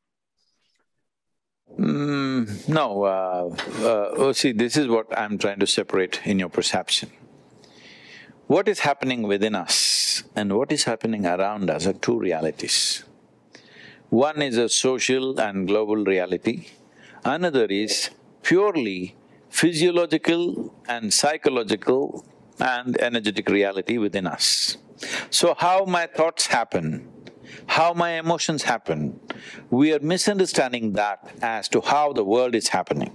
No. See, this is what I'm trying to separate in your perception. What is happening within us and what is happening around us are two realities. One is a social and global reality, another is purely physiological and psychological and energetic reality within us. So how my thoughts happen, how my emotions happen, we are misunderstanding that as to how the world is happening.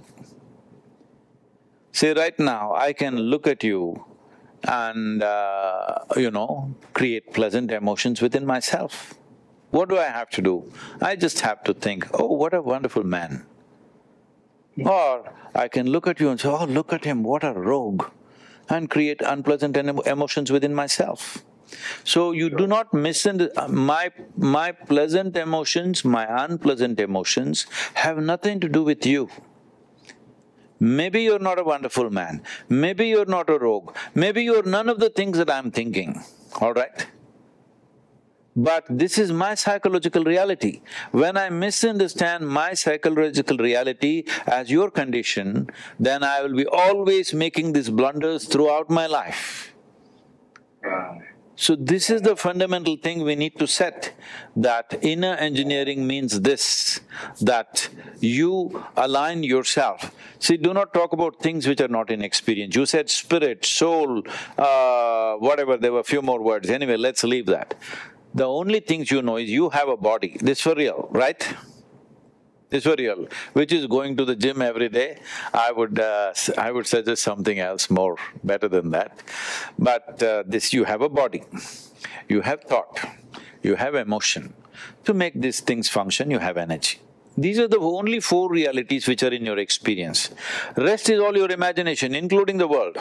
See, right now I can look at you and, create pleasant emotions within myself. What do I have to do? I just have to think, oh, what a wonderful man. Or I can look at you and say, oh, look at him, what a rogue, and create unpleasant emotions within myself. So you do not misunderstand… my pleasant emotions, my unpleasant emotions have nothing to do with you. Maybe you're not a wonderful man, maybe you're not a rogue, maybe you're none of the things that I'm thinking, all right? But this is my psychological reality. When I misunderstand my psychological reality as your condition, then I will be always making these blunders throughout my life. So this is the fundamental thing we need to set, that inner engineering means this, that you align yourself. See, do not talk about things which are not in experience. You said spirit, soul, whatever, there were a few more words. Anyway, let's leave that. The only things you know is you have a body, this for real, right? This for real, which is going to the gym every day. I would suggest something else more better than that. But this, you have a body, you have thought, you have emotion. To make these things function, you have energy. These are the only four realities which are in your experience. Rest is all your imagination, including the world.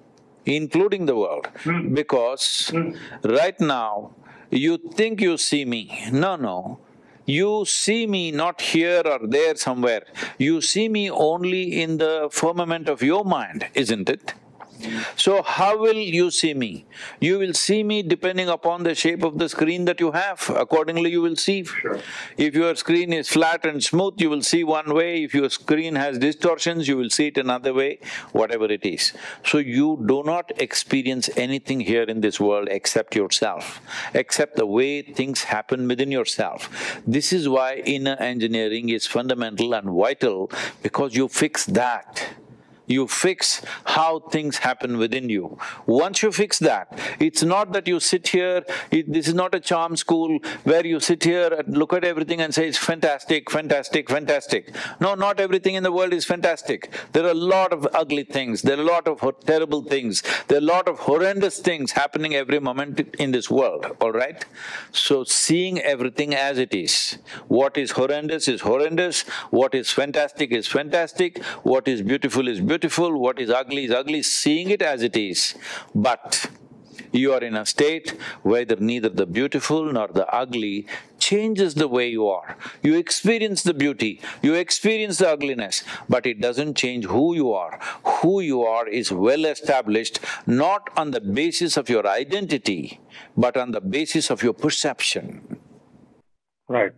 Because right now, you think you see me. No. You see me not here or there somewhere. You see me only in the firmament of your mind, isn't it? So how will you see me? You will see me depending upon the shape of the screen that you have, accordingly you will see. Sure. If your screen is flat and smooth, you will see one way. If your screen has distortions, you will see it another way, whatever it is. So you do not experience anything here in this world except yourself, except the way things happen within yourself. This is why inner engineering is fundamental and vital, because you fix that. You fix how things happen within you. Once you fix that, it's not that you sit here, this is not a charm school where you sit here and look at everything and say, it's fantastic, fantastic, fantastic. No, not everything in the world is fantastic. There are a lot of ugly things, there are a lot of terrible things, there are a lot of horrendous things happening every moment in this world, all right? So seeing everything as it is. What is horrendous, what is fantastic, what is beautiful, what is ugly, seeing it as it is. But you are in a state where neither the beautiful nor the ugly changes the way you are. You experience the beauty, you experience the ugliness, but it doesn't change who you are. Who you are is well established, not on the basis of your identity, but on the basis of your perception. Right.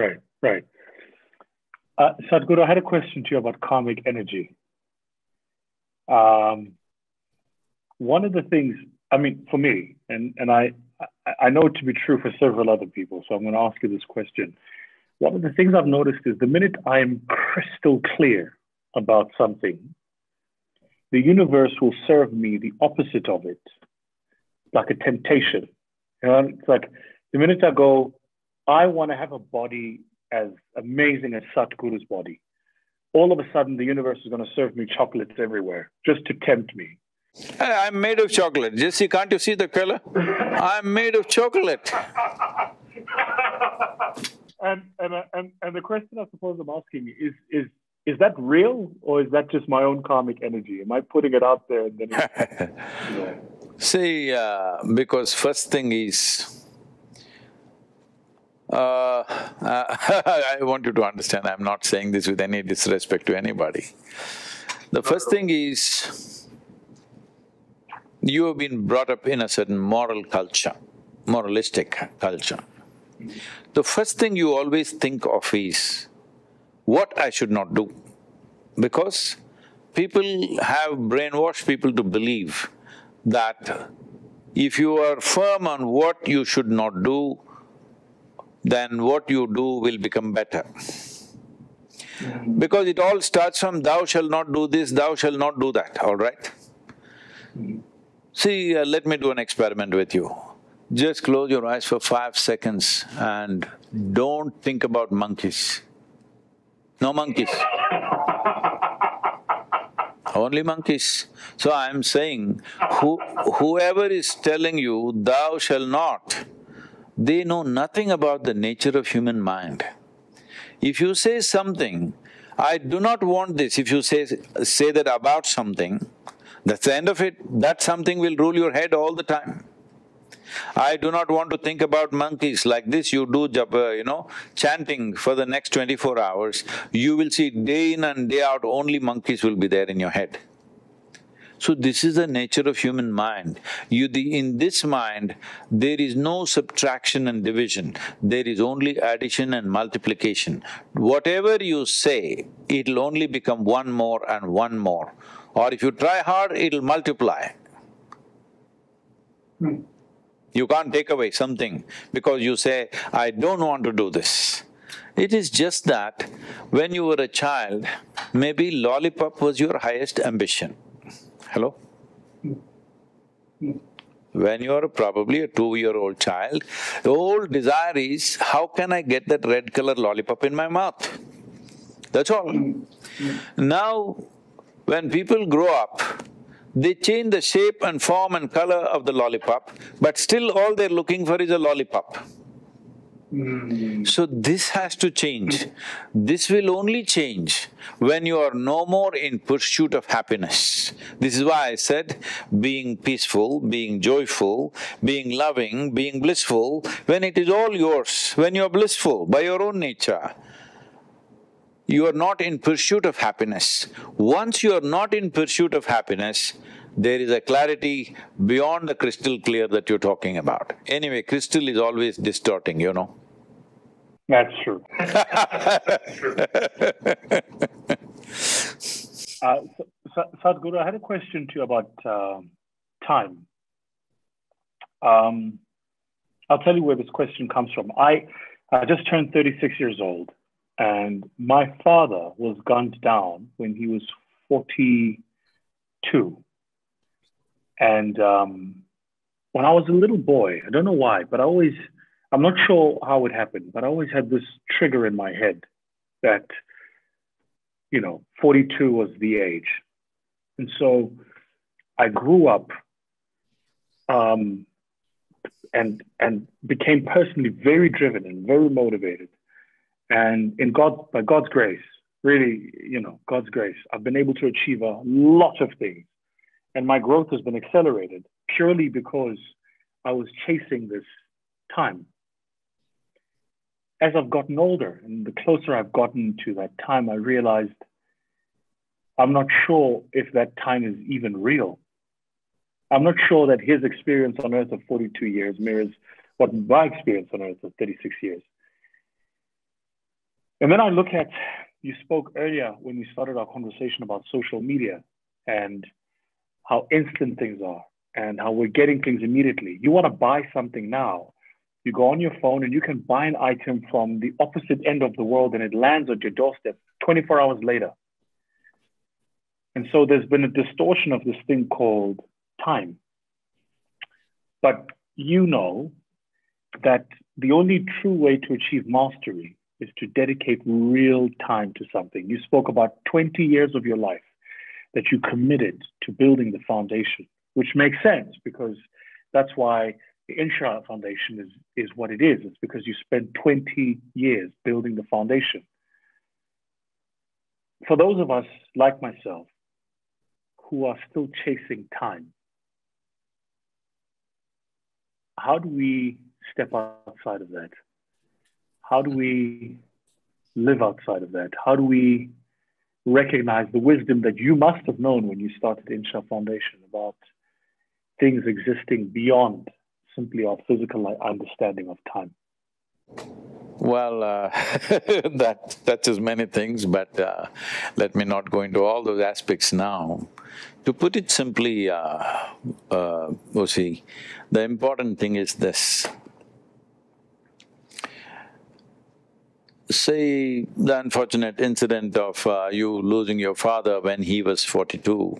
Sadhguru, I had a question to you about karmic energy. One of the things, I mean, for me, and I know it to be true for several other people, so I'm going to ask you this question. One of the things I've noticed is the minute I'm crystal clear about something, the universe will serve me the opposite of it, like a temptation. You know, it's like the minute I go, I want to have a body as amazing as Sadhguru's body, all of a sudden the universe is going to serve me chocolates everywhere, just to tempt me. I'm made of chocolate. Jesse, can't you see the color? I'm made of chocolate. And the question I suppose I'm asking is that real, or is that just my own karmic energy? Am I putting it out there and then See, because first thing is, I want you to understand, I'm not saying this with any disrespect to anybody. The first thing is, you have been brought up in a certain moral culture, moralistic culture. The first thing you always think of is what I should not do. Because people have brainwashed people to believe that if you are firm on what you should not do, then what you do will become better. Because it all starts from thou shalt not do this, thou shalt not do that, all right? See, let me do an experiment with you. Just close your eyes for 5 seconds and don't think about monkeys. No monkeys. Only monkeys. So I'm saying, whoever is telling you thou shalt not, they know nothing about the nature of human mind. If you say something, I do not want this, if you say that about something, that's the end of it. That something will rule your head all the time. I do not want to think about monkeys. Like this, you do chanting for the next 24 hours, you will see day in and day out only monkeys will be there in your head. So this is the nature of human mind. In this mind, there is no subtraction and division, there is only addition and multiplication. Whatever you say, it'll only become one more and one more. Or if you try hard, it'll multiply. You can't take away something because you say, I don't want to do this. It is just that when you were a child, maybe lollipop was your highest ambition. Hello? When you are probably a 2-year-old child, the whole desire is, how can I get that red color lollipop in my mouth? That's all. Now, when people grow up, they change the shape and form and color of the lollipop, but still all they're looking for is a lollipop. So this has to change. This will only change when you are no more in pursuit of happiness. This is why I said being peaceful, being joyful, being loving, being blissful, when it is all yours, when you are blissful by your own nature, you are not in pursuit of happiness. Once you are not in pursuit of happiness, there is a clarity beyond the crystal clear that you're talking about. Anyway, crystal is always distorting, you know. That's true. That's true. Sadhguru, I had a question to you about time. I'll tell you where this question comes from. I just turned 36 years old, and my father was gunned down when he was 42. And when I was a little boy, I don't know why, but I'm not sure how it happened, but I always had this trigger in my head that, 42 was the age. And so I grew up and became personally very driven and very motivated. And by God's grace, really, God's grace, I've been able to achieve a lot of things. And my growth has been accelerated purely because I was chasing this time. As I've gotten older and the closer I've gotten to that time, I realized I'm not sure if that time is even real. I'm not sure that his experience on earth of 42 years mirrors what my experience on earth of 36 years. And then I look at, you spoke earlier when we started our conversation about social media and how instant things are and how we're getting things immediately. You want to buy something now, you go on your phone and you can buy an item from the opposite end of the world and it lands at your doorstep 24 hours later. And so there's been a distortion of this thing called time. But you know that the only true way to achieve mastery is to dedicate real time to something. You spoke about 20 years of your life that you committed to building the foundation, which makes sense because that's why the Insha Foundation is what it is. It's because you spent 20 years building the foundation. For those of us like myself who are still chasing time, how do we step outside of that? How do we live outside of that? How do we recognize the wisdom that you must have known when you started Insha Foundation about things existing beyond simply our physical understanding of time? Well, that touches many things, but let me not go into all those aspects now. To put it simply, Osi, the important thing is this. Say the unfortunate incident of you losing your father when he was 42.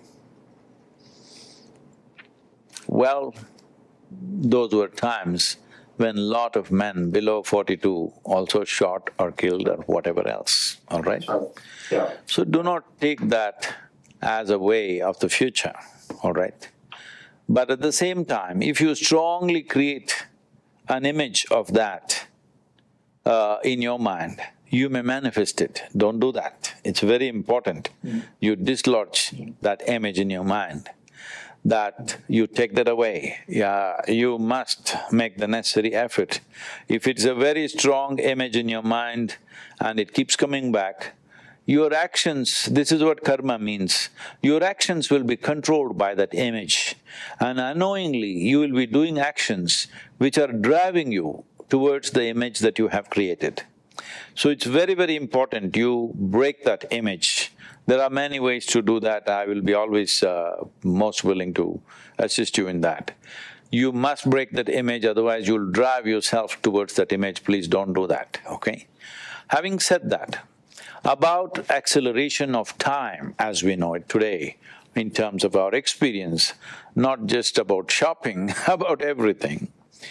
Well, those were times when a lot of men below 42 also shot or killed or whatever else, all right? Yeah. So do not take that as a way of the future, all right? But at the same time, if you strongly create an image of that in your mind, you may manifest it. Don't do that. It's very important. You dislodge that image in your mind, that you take that away. Yeah, you must make the necessary effort. If it's a very strong image in your mind and it keeps coming back, your actions, this is what karma means, your actions will be controlled by that image. And unknowingly, you will be doing actions which are driving you towards the image that you have created. So it's very, very important you break that image. There are many ways to do that. I will be always most willing to assist you in that. You must break that image, otherwise you'll drive yourself towards that image. Please don't do that, okay? Having said that, about acceleration of time as we know it today, in terms of our experience, not just about shopping, about everything.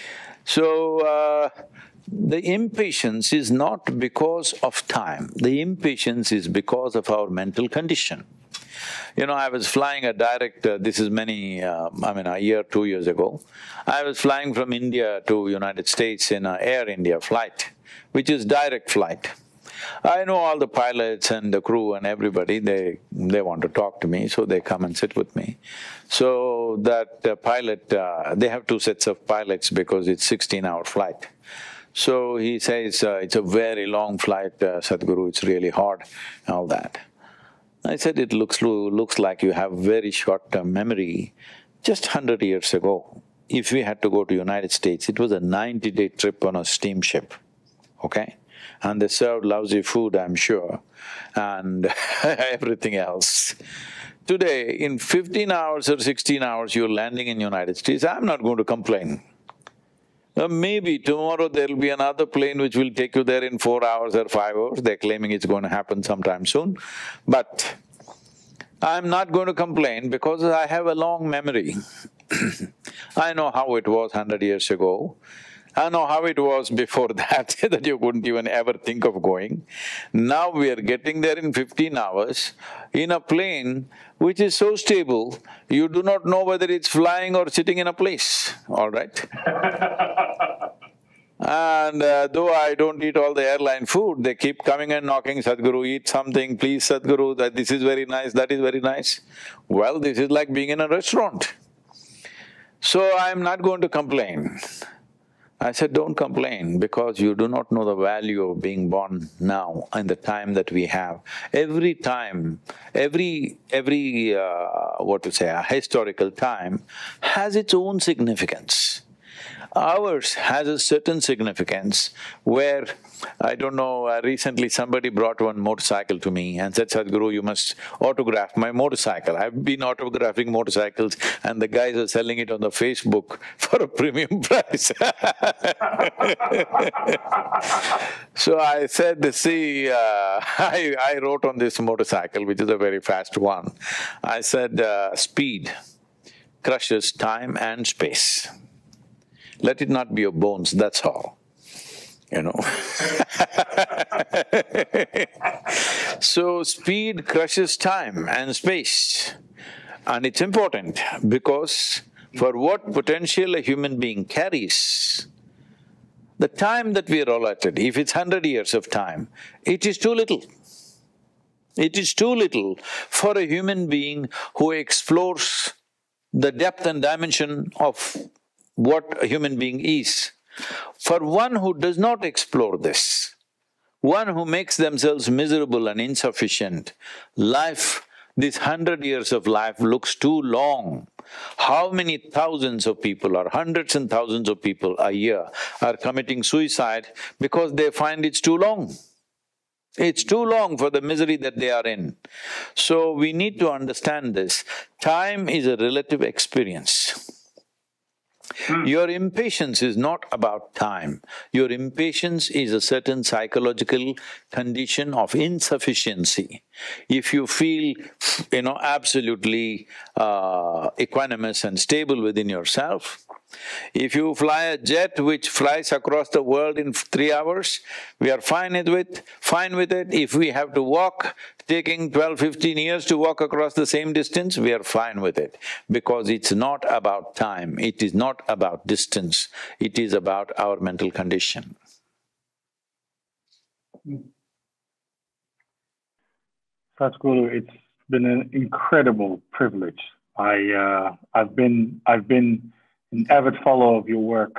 So, the impatience is not because of time, the impatience is because of our mental condition. You know, I was flying a direct… this is many… a year, 2 years ago. I was flying from India to United States in a Air India flight, which is direct flight. I know all the pilots and the crew and everybody, they want to talk to me, so they come and sit with me. So that pilot… they have two sets of pilots because it's 16-hour flight. So he says, it's a very long flight, Sadhguru, it's really hard, all that. I said, it looks like you have very short-term memory. Just 100 years ago, if we had to go to United States, it was a 90-day trip on a steamship, okay? And they served lousy food, I'm sure, and everything else. Today, in 15 hours or 16 hours, you're landing in United States, I'm not going to complain. Maybe tomorrow there'll be another plane which will take you there in 4 hours or 5 hours, they're claiming it's going to happen sometime soon. But I'm not going to complain because I have a long memory. I know how it was 100 years ago. I know how it was before that, that you couldn't even ever think of going. Now we are getting there in 15 hours in a plane which is so stable, you do not know whether it's flying or sitting in a place, all right? And though I don't eat all the airline food, they keep coming and knocking, Sadhguru, eat something, please Sadhguru, that this is very nice, that is very nice. Well, this is like being in a restaurant. So I'm not going to complain. I said, don't complain because you do not know the value of being born now and the time that we have. Every time, every historical time has its own significance. Ours has a certain significance where, I don't know, recently somebody brought one motorcycle to me and said, Sadhguru, you must autograph my motorcycle. I've been autographing motorcycles and the guys are selling it on the Facebook for a premium price. So I said, see, I wrote on this motorcycle, which is a very fast one, I said, speed crushes time and space. Let it not be your bones, that's all, you know. So speed crushes time and space, and it's important because for what potential a human being carries, the time that we are allotted, if it's 100 years of time, it is too little. It is too little for a human being who explores the depth and dimension of what a human being is. For one who does not explore this, one who makes themselves miserable and insufficient, life, this 100 years of life looks too long. How many thousands of people or hundreds and thousands of people a year are committing suicide because they find it's too long? It's too long for the misery that they are in. So we need to understand this. Time is a relative experience. Your impatience is not about time, your impatience is a certain psychological condition of insufficiency. If you feel, absolutely equanimous and stable within yourself, if you fly a jet which flies across the world in 3 hours, we are fine with it. If we have to walk, taking 12-15 years to walk across the same distance, we are fine with it. Because it's not about time, it is not about distance, it is about our mental condition. Sadhguru, it's been an incredible privilege. I've been an avid follower of your work,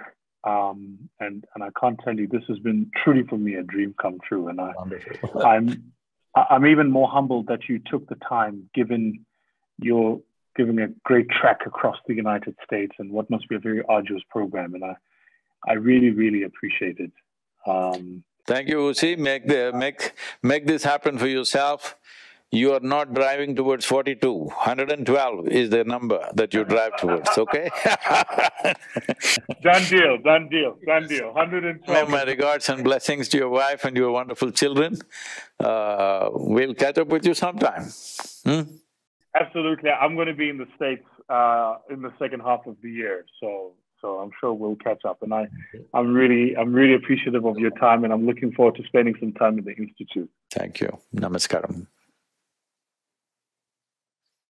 and I can't tell you, this has been truly for me a dream come true, and I'm even more humbled that you took the time, given your giving a great trek across the United States and what must be a very arduous program. And I really, really appreciate it. Thank you, Uzi. Make this happen for yourself. You are not driving towards 42. 112 is the number that you drive towards, okay? Done deal, done deal, done deal. 112. My regards and blessings to your wife and your wonderful children. We'll catch up with you sometime. Absolutely. I'm going to be in the States in the second half of the year, so I'm sure we'll catch up. And I'm really appreciative of your time, and I'm looking forward to spending some time in the Institute. Thank you. Namaskaram.